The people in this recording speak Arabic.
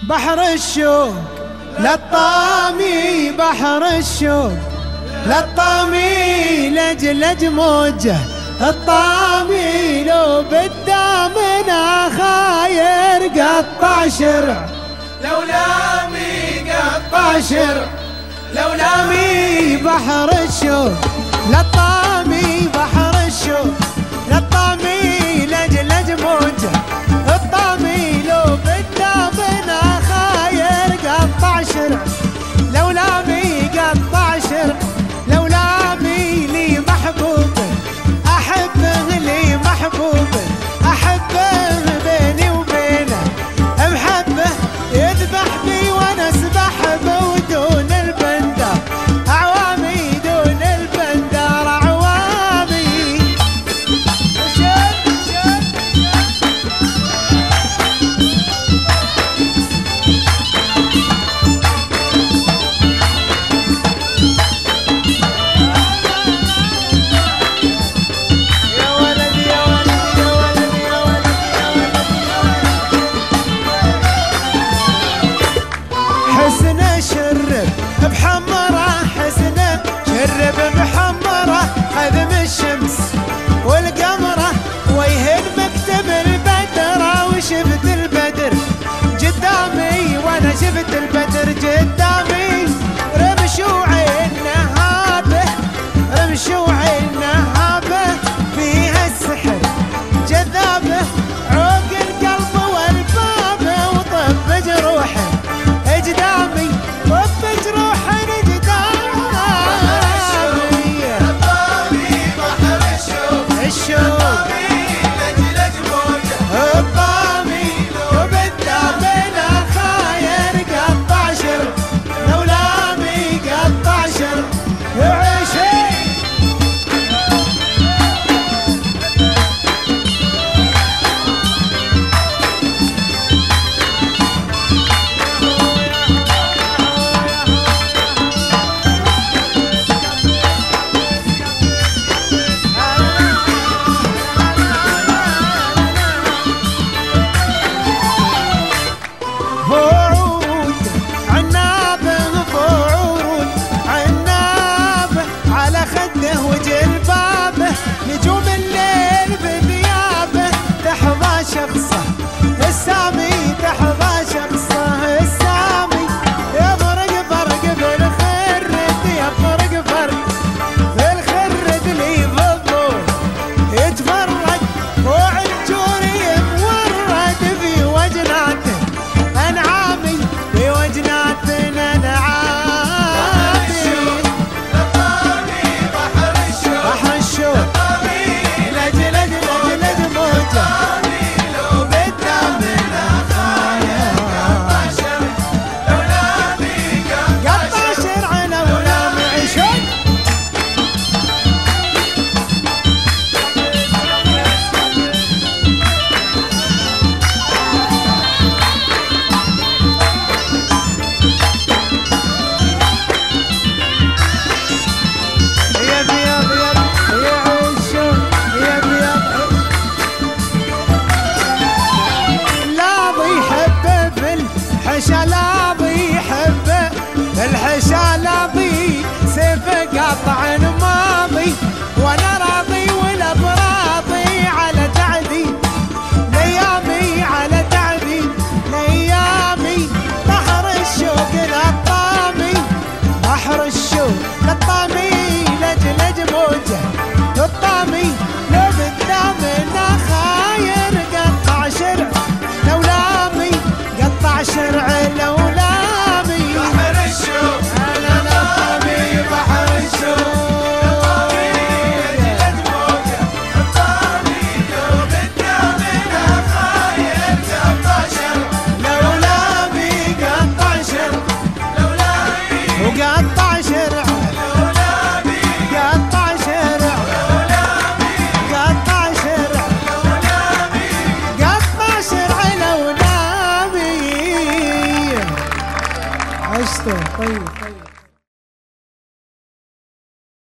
بحر الشوق للطامي، بحر الشوق للطامي، لجلج موجه الطامي، لو بالدامنا خاير قطع شرع، لو لامي قطع شرع، لو لامي. بحر الشوق للطامي، بحر الشوق للطامي، لجلج موجه الطامي، لو بالدامنا خاير قطع شرع، لو لامي قطع شرع، لو لامي. لي محبوب أحبه، لي محبوب أحبه، بيني وبينه محبه، يذبح بي وأنا أسبح ودون البندر أعوامي، دون البندر أعوامي. حسنه شرب بحمره، حسنه شرب بحمره، خذم الشمس والقمره ويهن مكتب البدر، وشفت البدر قدامي وانا شفت البدر قدامي، رمشوا عين نهابه، رمشوا عين نهابه، فيها السحر جذابه، عوق القلب والباب، وطب جروحه قدامي، طب جروح قدامي. بحر الشوق الطامي، لجلج موجه الطامي، لو بالدامنا خاير قطع شرع، لو لامي قطع شرع، وعيشي. فعود عنابه، فعود عنابه، على خده وجلبابه، نجوم الليل بثيابه، تحظى شخصه السامي، تحظى شخصه السامي، يفرق فرق بالخرد، يفرق فرق بالخرد، لي بالضوء يتفرق، وعالجوري مورد في وجناته أنعامي، في وجناتنا نعامي. بحر الشوق، بحر الشوق لجلج لجلج موجه، لو بالدامنا خاير قطع شرع، لو لامي قطع شرع، لو لامي. عشق حشلاضي يحبه، الحشلاضي سيف قطع ماضي، وانا راضي ولا براضي على تعدي ليامي، على تعدي ليامي. بحر الشوق للطامي، بحر الشوق للطامي، لجلج موجه الطامي، لو بالدامنا خاير قطع شرع، لو لامي قطع شرع، لو لامي. بحر الشوق للطامي، بحر الشوق لجلج موجه الطامي، لو بالدامنا خاير قطع شرع، لو لامي قطع شرع، لو لامي وقطع شرع، لو لامي قطع شرع، لو لامي قطع شرع، لو لامي قطع شرع، لو لامي. عشته طيب.